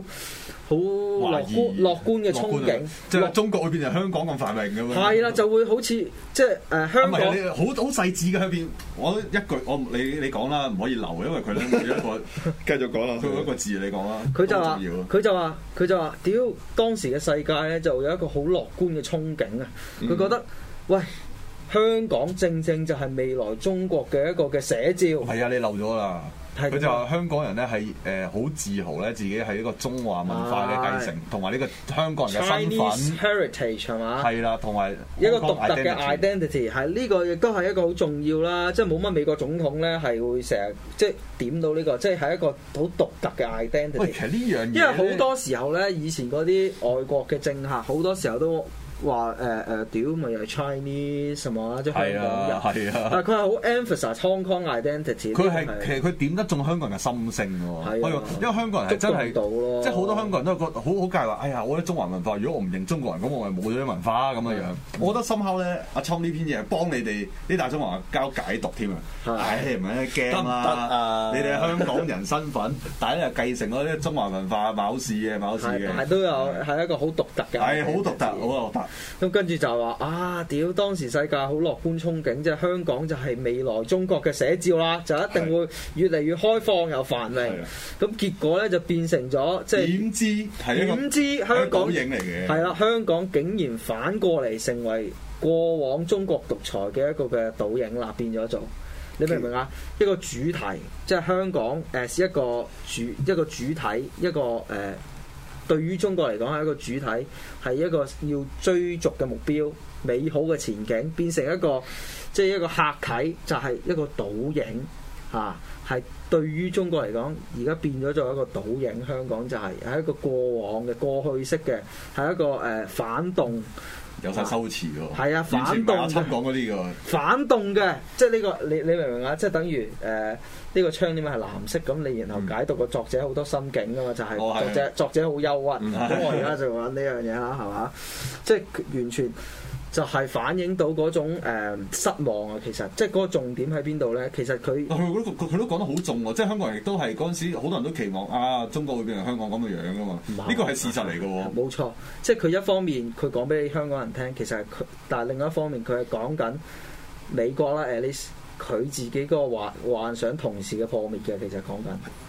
[SPEAKER 3] 樂觀嘅憧憬，
[SPEAKER 2] 即係中國會變成香港咁繁榮咁樣。
[SPEAKER 3] 係啦，就會好似即係香港
[SPEAKER 2] 好細緻嘅喺邊。我一句你講啦，唔可以留，因為佢咧每一個繼續講啦，佢一個字你講啦。佢就話，屌當時嘅世界咧就有一個好樂觀嘅憧憬啊！佢覺得喂，香港正正就係未來中國嘅一個嘅寫照。 係啊，你漏咗啦。佢就話香港人咧係好自豪咧，自己係一個中華文化嘅繼承，同埋呢個香港人嘅身份
[SPEAKER 3] Chinese heritage 係嘛？
[SPEAKER 2] 係啦，同埋
[SPEAKER 3] 一個獨特嘅 identity， 係呢個亦都係一個好重要啦。即係冇乜美國總統咧係會成日即係點到呢個，即係一個好獨特嘅 identity。
[SPEAKER 2] 喂，其實呢樣嘢，
[SPEAKER 3] 因為好多時候咧，以前嗰啲外國嘅政客好多時候都話屌咪又係 Chinese 係嘛，即係香港人。係啊，但係佢係好 emphasize Hong Kong identity。
[SPEAKER 2] 其實佢點得中香港人嘅心聲喎。因為香港人係真係，即係好多香港人都覺得好介意話，哎呀，我啲中華文化，如果我唔認中國人，咁我咪冇咗啲文化咁嘅樣。我覺得深刻咧，阿聰呢篇嘢係幫你哋啲大中華交解讀添啊。唉，唔係驚啦，你哋係香港人身份，但係又繼承嗰啲中華文化，某事嘅。
[SPEAKER 3] 但係都有係一個好獨特嘅。
[SPEAKER 2] 係好獨特，好獨特。
[SPEAKER 3] 咁跟住就話屌當時世界好樂觀憧憬，即係香港就係未來中國嘅寫照啦，就一定會越嚟越開放又繁榮。咁結果咧就變成咗即係點知香港
[SPEAKER 2] 影嚟嘅
[SPEAKER 3] 係啦，香港竟然反過嚟成為過往中國獨裁嘅一個嘅倒影啦，變咗做你明唔明啊？一個主題即係香港係一個主體一個對於中國嚟講係一個主體，係一個要追逐嘅目標，美好嘅前景，變成一個即係一個客體，就係一個倒影嚇。係對於中國嚟講，而家變咗做一個倒影。香港就係一個過往嘅過去式嘅，係一個反動。
[SPEAKER 2] 有晒修辭喎，
[SPEAKER 3] 係啊，反動
[SPEAKER 2] 阿親講嗰啲㗎，
[SPEAKER 3] 反動嘅，即係呢個你明唔明啊？即係等於呢個窗點解係藍色咁？你然後解讀個作者好多心境㗎嘛，就係作者好憂鬱。咁我而家就玩呢樣嘢啦，係嘛？即係完全就係反映到嗰種失望啊！其實即係嗰個重點喺邊度咧？其實佢
[SPEAKER 2] 都講得好重喎，即係香港人亦都係嗰陣時好多人都期望啊，中國會變成香港咁嘅樣噶嘛？呢個係事實嚟㗎喎。
[SPEAKER 3] 冇錯，即係佢一方面佢講俾香港人聽，其實係佢，但係另一方面佢係講緊美國啦，at least佢自己嗰個幻想同時嘅破滅嘅，其實講緊。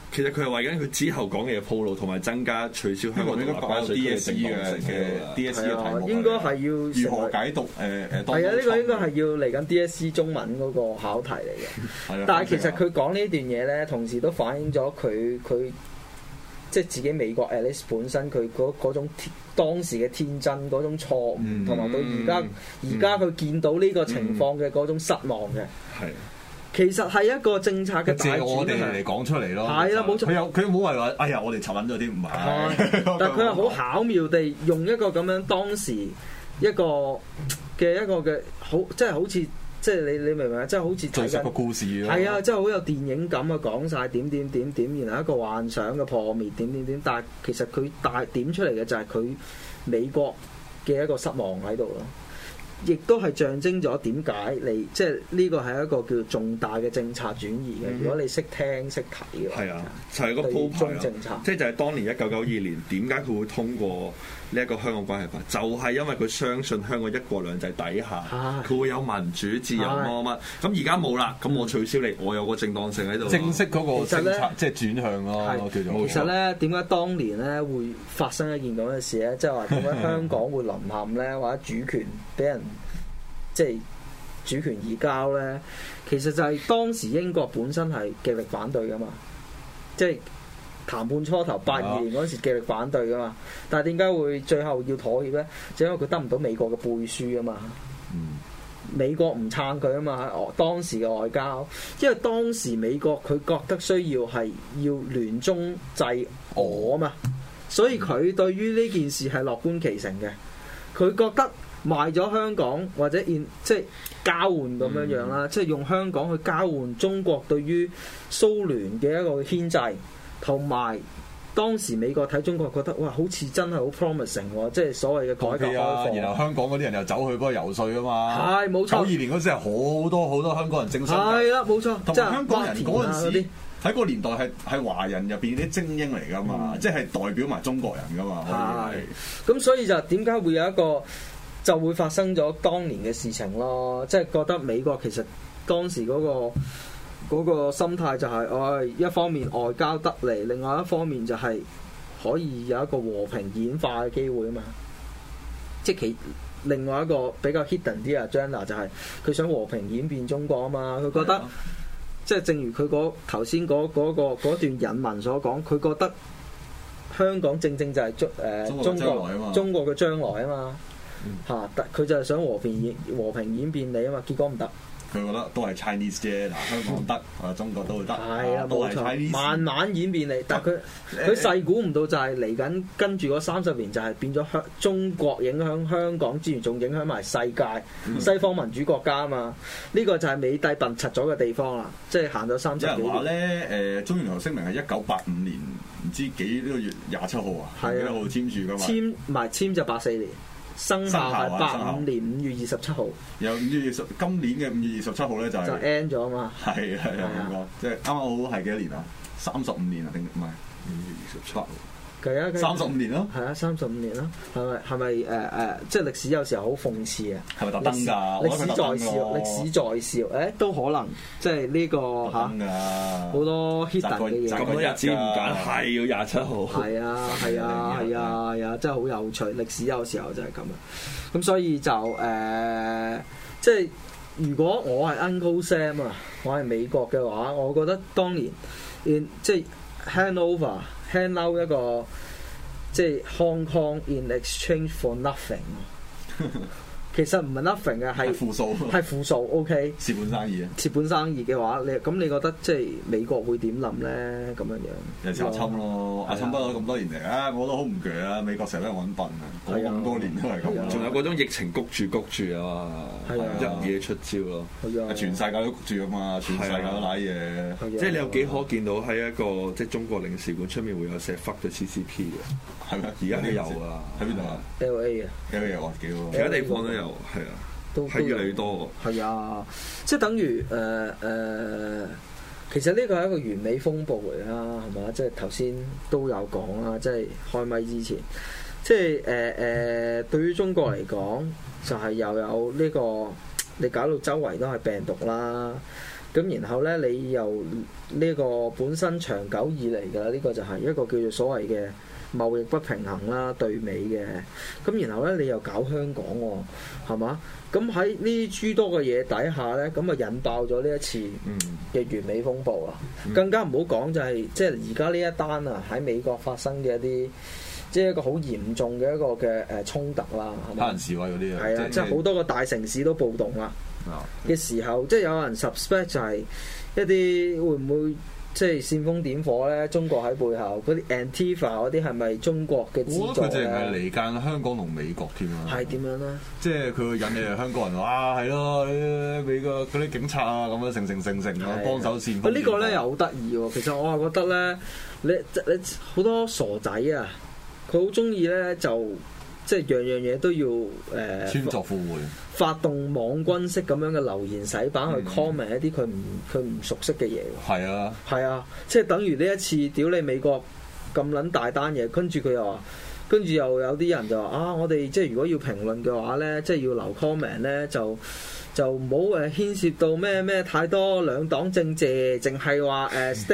[SPEAKER 4] 其實佢係為緊佢之後講嘅嘢鋪路，同埋增加取消香港獨立關稅嘅正當性嘅
[SPEAKER 2] DSE 嘅題目，
[SPEAKER 3] 應該係要
[SPEAKER 2] 如何解讀
[SPEAKER 3] 係啊，呢個應該係要嚟緊 DSE 中文嗰個考題嚟嘅。但係其實佢講呢段嘢咧，同時都反映咗佢即係自己美國 Alice 本身佢嗰種當時嘅天真嗰種錯誤，同埋到而家佢見到呢個情況嘅嗰種失望嘅。係。其實係一個政策嘅大轉，
[SPEAKER 2] 我哋嚟講出嚟咯。係
[SPEAKER 3] 啦，冇錯。
[SPEAKER 2] 佢冇話哎呀，我哋沉穩咗啲唔係。
[SPEAKER 3] 但係佢係好巧妙地用一個咁樣當時一個嘅好，即係好似即係你明唔明啊？即係好似
[SPEAKER 2] 敘述個故事咯。
[SPEAKER 3] 係啊，即係好有電影感啊，講晒點，然後一個幻想嘅破滅點。但係其實佢大點出嚟嘅就係佢美國嘅一個失望喺度咯。亦都係象徵咗點解你即係呢個係一個叫重大嘅政策轉移嘅。如果你識聽識睇嘅話，
[SPEAKER 4] 係啊，就係個鋪排
[SPEAKER 3] 政策，
[SPEAKER 4] 即係就係當年1992年點解佢會通過呢一個香港關係法，就係因為佢相信香港一國兩制底下佢會有民主自由乜。咁而家冇啦，咁我取消你，我有個正當性喺度。
[SPEAKER 2] 正式嗰個政策即係轉向咯，叫做。
[SPEAKER 3] 其實咧，點解當年咧會發生一件咁嘅事咧？即係話點解香港會淪陷咧，或者主權俾人即係主權移交咧？其實就係當時英國本身係極力反對噶嘛，即係談判初頭82年嗰時極力反對噶嘛。但係點解會最後要妥協咧？就因為佢得唔到美國嘅背書啊嘛。美國唔撐佢啊嘛，當時嘅外交，因為當時美國佢覺得需要係要聯中制俄啊嘛，所以佢對於呢件事係樂觀其成嘅。佢覺得賣咗香港或者即係交換咁樣樣啦，即係用香港去交換中國對於蘇聯嘅一個牽制，同埋當時美國睇中國覺得哇，好似真係好 promising 喎，即係所謂嘅改革開放。
[SPEAKER 2] 然後香港嗰啲人又走去嗰個游説啊嘛。係冇錯。92年嗰時係好多香港人徵商。係啦，冇錯。同埋香港人嗰陣時喺嗰個年代係華人入邊啲精英嚟㗎嘛，即係代表埋中國人㗎嘛。
[SPEAKER 3] 係。咁所以就點解會有一個就會發生咗當年嘅事情咯？即係覺得美國其實當時嗰個心態就係，一方面外交得嚟，另外一方面就係可以有一個和平演化嘅機會啊嘛。即係另外一個比較 hidden 啲啊 agenda 就係佢想和平演變中國啊嘛。佢覺得即係正如佢頭先嗰段引文所講，佢覺得香港正正就係中國嘅將來啊嘛。佢就係想和平演變你啊嘛，結果唔得。
[SPEAKER 2] 佢覺得都係 Chinese 啫，嗱香港得，中國都會得，
[SPEAKER 3] 係啊，冇錯，慢慢演變嚟。但係佢細估唔到就係嚟緊跟住嗰30年就係變咗中國影響香港之餘，仲影響埋世界西方民主國家啊嘛。呢個就係美帝笨柒咗嘅地方啦，即係行咗30幾年。
[SPEAKER 2] 有人話咧，中英聯合聲明係1985年唔知幾呢個月27號啊，幾多號簽署㗎嘛？簽就84年。生效係85年5月27號，由5月20今年嘅5月27號咧就 end 咗啊嘛，係咁講，即係啱啱好係幾多年啊？35年啊定唔係5月27號？係啊，35年咯，係啊，35年咯，係咪即係歷史有時候好諷刺啊？係咪特登㗎？歷史在笑，都可能即係呢個好多 hidden 嘅嘢。
[SPEAKER 4] 咁多日子唔揀係要27號。係
[SPEAKER 3] 啊，真係好有趣。歷史有時候就係咁啊。咁所以就即係如果我係 Uncle Sam 啊，我係美國嘅話，我覺得當年即係 hand out 一個即係 Hong Kong in exchange for nothing 其實唔係 nothing 嘅，係負數 OK
[SPEAKER 2] 蝕
[SPEAKER 3] 本生意嘅話，你覺得即係美國會點諗咧？咁樣
[SPEAKER 2] 有時阿侵咯，阿侵不嬲咁多年嚟我都好唔鋸啊！美國成日都揾笨啊，咁多年都係咁。
[SPEAKER 4] 仲有嗰種疫情谷住啊嘛，一嘢出招咯。
[SPEAKER 2] 全世界都谷住啊嘛，全世界都瀨嘢。
[SPEAKER 4] 即係你有幾可見到喺一個即係中國領事館出面會有寫 fuck 嘅 CCP 嘅，係咪？而家係有啊，喺邊度啊
[SPEAKER 3] ？LA 啊
[SPEAKER 2] ，LA 我幾好，
[SPEAKER 4] 其他地方都有。係啊，係越嚟越多。
[SPEAKER 3] 係啊，即係等於其實呢個係一個完美風暴嚟啦，係嘛？即係頭先都有講啦，即係開咪之前，即係對於中國嚟講，就係又有呢個你搞到周圍都係病毒啦， 咁然後咧，你又呢個本身長久以嚟㗎啦，呢個就係一個叫做所謂嘅貿易不平衡啦，對美嘅。咁然後咧，你又搞香港喎，係嘛？咁喺呢啲諸多嘅嘢底下咧，咁啊引爆咗呢一次嘅完美風暴啦。更加唔好講就係即係而家呢一單啊喺美國發生嘅一啲。即係一個好嚴重嘅一個嘅衝突啦，係咪？
[SPEAKER 2] 黑人示威嗰啲啊，
[SPEAKER 3] 係啊，即係好多個大城市都暴動啦嘅時候，即係有人 suspect 就係一啲會唔會即係煽風點火咧？中國喺背後嗰啲 Antifa 嗰啲係咪中國嘅資助咧？
[SPEAKER 2] 佢淨係離間香港同美國添啊！
[SPEAKER 3] 係點樣咧？
[SPEAKER 2] 即係佢會引你香港人話啊，係咯，美國嗰啲警察啊咁樣成啊，幫手煽風。
[SPEAKER 3] 呢個咧又好得意喎！其實我係覺得咧，你好多傻仔啊！佢好中意咧，就即係樣樣嘢都要
[SPEAKER 2] 穿鑿附會，
[SPEAKER 3] 發動網軍式咁樣嘅留言洗版去 comment 一啲佢唔熟悉嘅嘢喎。
[SPEAKER 2] 係啊，
[SPEAKER 3] 係啊，即係等於呢一次屌你美國咁撚大單嘢，跟住佢又話，跟住又有啲人就話啊，我哋即係如果要評論嘅話咧，即係要留 comment 咧就唔好牽涉到咩太多兩黨政治，淨係話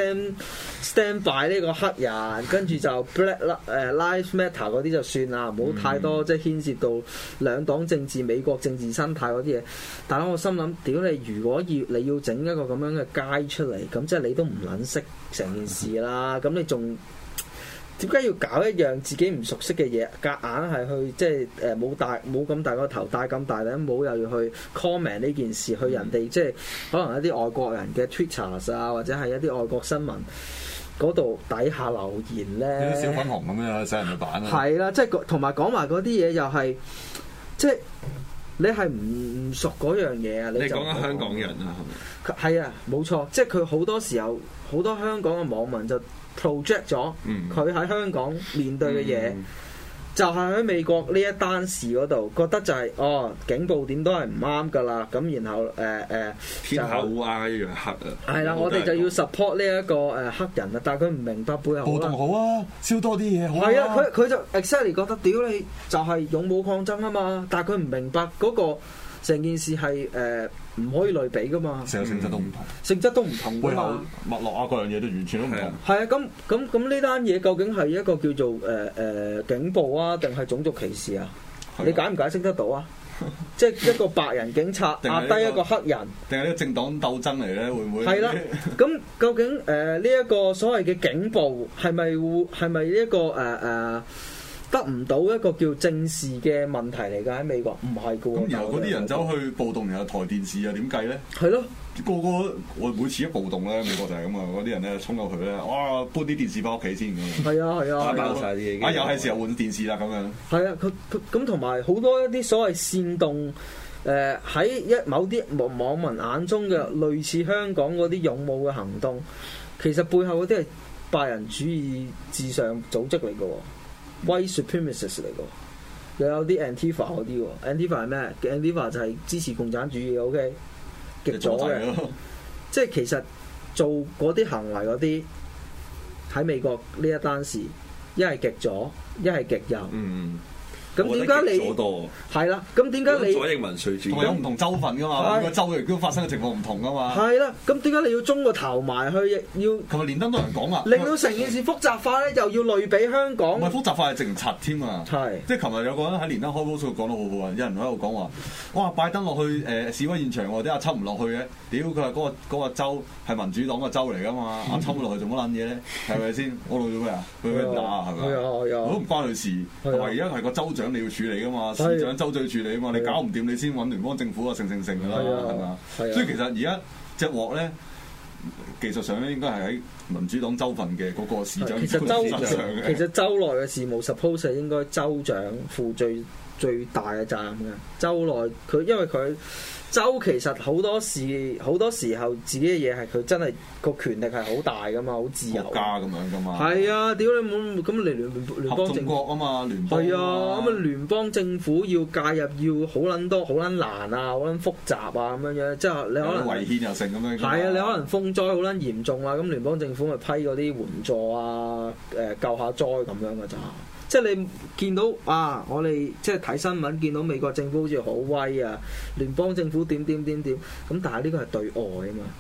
[SPEAKER 3] stand by 呢個黑人，跟住就 Black Lives Matter 嗰啲就算啦，唔好太多即係牽涉到兩黨政治、美國政治生態嗰啲嘢。但係我心諗，屌你，如果你要整一個咁樣嘅街出嚟，咁即係你都唔撚識成件事啦。咁你仲點解要搞一樣自己唔熟悉嘅嘢，夾硬係去即係冇咁大個頭，戴咁大頂帽，又要去 comment 呢件事，去人哋即係可能一啲外國人嘅 Twitter 啊，或者係一啲外國新聞嗰度底下留言咧，
[SPEAKER 2] 啲小粉紅咁樣寫人嘅版啊，
[SPEAKER 3] 係啦，即係同埋講埋嗰啲嘢又係即係你係唔熟嗰樣嘢啊！你
[SPEAKER 4] 講緊香港人啊，係咪？
[SPEAKER 3] 係啊，冇錯，即係佢好多時候好多香港嘅網民就 project 咗佢喺香港面對嘅嘢，就係喺美國呢一單事嗰度，覺得就係警暴點都係唔啱噶啦，咁然後
[SPEAKER 4] 天下烏鴉一樣黑啊！
[SPEAKER 3] 係啦，我哋就要 support 呢一個黑人啊，但係佢唔明白背後
[SPEAKER 2] 暴動好啊，燒多啲嘢好啊！
[SPEAKER 3] 係啊，佢就 exactly 覺得屌你就係勇武抗爭啊嘛，但係佢唔明白嗰個成件事係唔可以類比噶嘛，
[SPEAKER 2] 成個性質都唔同，
[SPEAKER 3] 性質都唔同㗎嘛，
[SPEAKER 2] 背後脈絡啊，各樣嘢都完全都唔同。
[SPEAKER 3] 係啊，咁呢單嘢究竟係一個叫做警暴啊，定係種族歧視啊？你解唔解釋得到啊？即係一個白人警察壓低一個黑人，
[SPEAKER 2] 定係呢個政黨鬥爭嚟咧？會唔會？
[SPEAKER 3] 係啦，咁究竟呢一個所謂嘅警暴係咪呢一個得唔到一個叫正視嘅問題嚟㗎？喺美國唔係㗎喎。
[SPEAKER 2] 咁然後嗰啲人走去暴動，然後台電視又點計咧？
[SPEAKER 3] 係咯，
[SPEAKER 2] 個我每次一暴動咧，美國就係咁啊！嗰啲人咧衝入去咧，哇搬啲電視翻屋企先咁。係
[SPEAKER 3] 啊，
[SPEAKER 4] 爆曬啲嘢。
[SPEAKER 2] 又係時候換電視啦咁樣。
[SPEAKER 3] 係啊，佢咁同埋好多一啲所謂煽動喺某啲網民眼中嘅類似香港嗰啲勇武嘅行動，其實背後嗰啲係白人主義至上組織嚟㗎喎。White supremacist 嚟㗎，又有啲 Antifa 嗰啲喎。Antifa 係咩？Antifa 就係支持共產主義嘅 ，OK， 極左嘅。即係其實做嗰啲行為嗰啲喺美國呢一單事，一係極左，一係極右。咁點解你係啦？咁點解你
[SPEAKER 4] 左翼民粹主義
[SPEAKER 2] 有唔同州份噶嘛？每個州亦都發生嘅情況唔同噶嘛？
[SPEAKER 3] 係啦，咁點解你要中個頭埋去？要
[SPEAKER 2] 琴日連登都有人講啊，
[SPEAKER 3] 令到成件事複雜化咧，又要類比香港。
[SPEAKER 2] 唔係複雜化係直情柒添啊！
[SPEAKER 3] 係
[SPEAKER 2] 即係琴日有個人喺連登開 post 講得好好啊！有人喺度講話，哇！拜登落去示威現場喎，啲阿侵唔落去嘅，屌佢話嗰個州係民主黨嘅州嚟噶嘛？阿侵落去做乜撚嘢咧？係咪先？我落咗咩啊？佢俾人打係咪？都唔關佢事，同埋而家係個州長你要處理噶嘛，市長州長處理啊嘛，你搞唔掂你先揾聯邦政府啊，成㗎啦，係嘛？所以其實而家隻鑊咧，技術上咧應該係喺民主黨州份嘅嗰個市長身上嘅。
[SPEAKER 3] 其實州內嘅事務 suppose 係應該州長負最大嘅責任嘅。州內因為佢州其實好多時候自己嘅嘢係佢真係個權力係好大噶嘛，好自由
[SPEAKER 2] 國家咁樣噶嘛。
[SPEAKER 3] 係啊，屌你冇咁嚟聯邦政府
[SPEAKER 2] 啊嘛，聯邦
[SPEAKER 3] 係啊，咁啊聯邦政府要介入要好撚多好撚難啊，好撚複雜啊咁樣，即係你可能
[SPEAKER 2] 違憲又成咁樣。
[SPEAKER 3] 係啊，你可能風災好撚嚴重啊，咁聯邦政府咪批嗰啲援助啊，救下災咁樣噶咋。即係你見到啊，我哋即係睇新聞見到美國政府好似好威啊，聯邦政府點，咁但係呢個係對外啊嘛，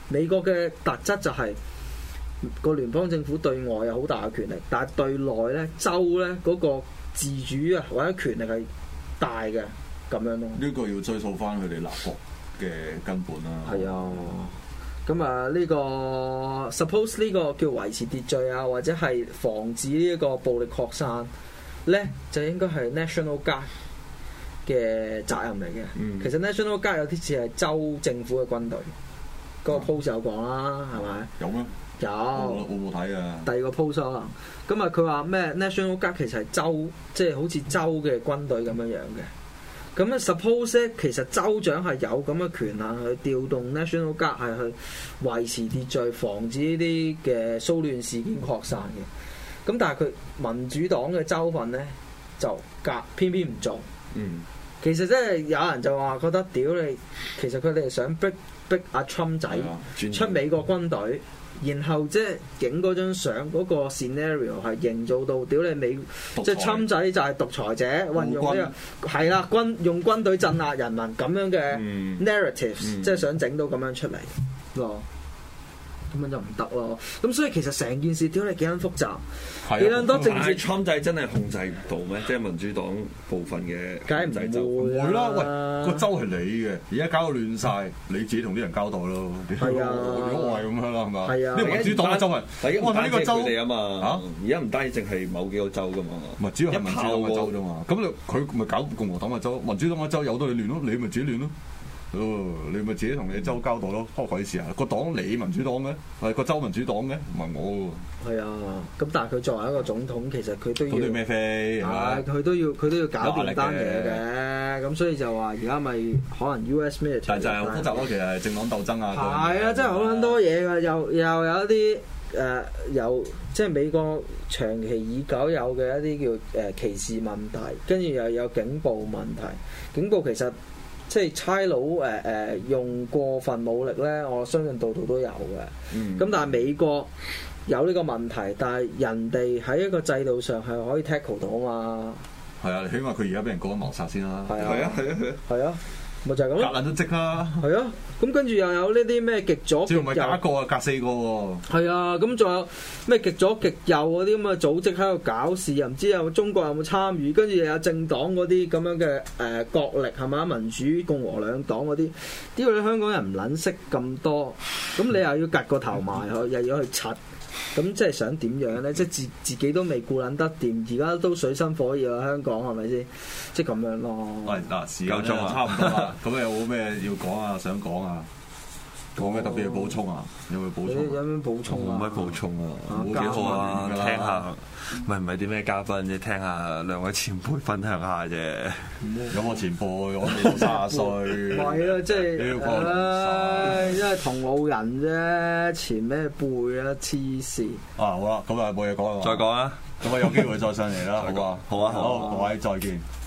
[SPEAKER 3] 美國嘅特質就係個聯邦政府對外有好大嘅權力，但係對內咧州咧嗰個自主啊或者權力係大嘅咁樣咯。
[SPEAKER 2] 呢個要追溯翻佢哋立國嘅根本啦。
[SPEAKER 3] 係啊，咁啊呢個 suppose 呢個叫維持秩序啊，或者係防止呢一個暴力擴散咧，就應該係 National Guard 嘅責任嚟嘅。其實 National Guard 有啲似係州政府嘅軍隊，嗰個 post 有講啦，係咪？
[SPEAKER 2] 有咩？
[SPEAKER 3] 有，
[SPEAKER 2] 我冇睇啊。
[SPEAKER 3] 第二個 post 啊，咁啊佢話咩 National Guard 其實係州，即係好似州嘅軍隊咁樣樣嘅。咁咧 suppose 咧，其實州長係有咁嘅權限去調動 National Guard 係去維持秩序，防止呢啲嘅騷亂事件擴散嘅。咁但係佢民主黨嘅州份咧就偏偏唔做。其實真係有人就話覺得屌你，其實佢哋係想逼阿 Trump 仔出美國軍隊。然後即係影嗰張相嗰個 scenario 係營造到屌你美，即係侵仔就係獨裁者，運用呢個係啦用軍隊鎮壓人民咁樣嘅 narratives，即係想整到咁樣出嚟咯。咁樣就唔得咯。咁所以其實成件事屌你幾撚複雜，幾撚多政治。
[SPEAKER 4] 侵仔真係控制唔到咩？即係民主黨部分嘅，
[SPEAKER 3] 梗係唔會
[SPEAKER 2] 啦。喂，個州係你嘅，而家搞到亂晒，你自己同啲人交代咯。
[SPEAKER 3] 係啊，
[SPEAKER 2] 如果我係咁樣啦，係嘛？
[SPEAKER 3] 係啊，
[SPEAKER 2] 呢個民主黨嘅州係，
[SPEAKER 4] 我睇
[SPEAKER 2] 呢個州
[SPEAKER 4] 嚟啊嘛。而家唔單止淨係某幾個州噶嘛。
[SPEAKER 2] 唔係，主要係民主黨嘅州啫嘛。咁佢咪搞共和黨嘅州，民主黨嘅州由得你亂咯，你咪自己亂咯。你咪自己同你州交代咯，開鬼事啊！個黨你民主黨嘅，係個州民主黨嘅，唔係我喎。係
[SPEAKER 3] 啊，咁但係佢作為一個總統，其實佢都要
[SPEAKER 2] 咩飛？
[SPEAKER 3] 佢都要搞掂單嘢嘅。咁所以就話而家咪可能 US military，
[SPEAKER 2] 但就係好複雜咯。其實係政黨鬥爭啊。
[SPEAKER 3] 係啊，真係好撚多嘢㗎，又有一啲有即係美國長期已久有嘅一啲叫歧視問題，跟住又有警暴問題。警暴其實即係差佬用過分武力咧，我相信度度都有嘅。咁但係美國有呢個問題，但係人哋喺一個制度上係可以 tackle 到啊嘛。係
[SPEAKER 2] 啊，起碼佢而家俾人告咗謀殺先啦。
[SPEAKER 3] 係啊，咪就係咁咯。
[SPEAKER 2] 隔撚都積啦。
[SPEAKER 3] 係啊，咁跟住又有呢啲咩極左極右，
[SPEAKER 2] 只唔係隔一個啊，隔4個喎。
[SPEAKER 3] 係啊，咁仲有咩極左極右嗰啲咁嘅組織喺度搞事，又唔知有中國有冇參與，跟住又有政黨嗰啲咁樣嘅角力係嘛？民主共和兩黨嗰啲，屌你香港人唔撚識咁多，咁你又要趌個頭埋去，又要去柒。咁即係想點樣咧？即係自己都未顧撚得掂，而家都水深火熱啊！香港係咪先？即係咁樣咯。
[SPEAKER 2] 喂，嗱，時間差唔多啦。咁有冇咩要講啊？想講啊？講咩特別嘅補充啊？有冇補充？
[SPEAKER 3] 有咩補充啊？
[SPEAKER 4] 冇乜補充啊！幾好啊！聽下，唔係啲咩嘉賓啫，聽下兩位前輩分享下啫。
[SPEAKER 2] 有我前輩，我哋30歲。
[SPEAKER 3] 唔係咯，即係因為同路人啫，前咩輩啊？黐線。
[SPEAKER 2] 好啦，咁啊冇嘢講啦。
[SPEAKER 4] 再講啊！
[SPEAKER 2] 咁啊有機會再上嚟啦，好啊。
[SPEAKER 4] 好啊，好，
[SPEAKER 2] 各位再見。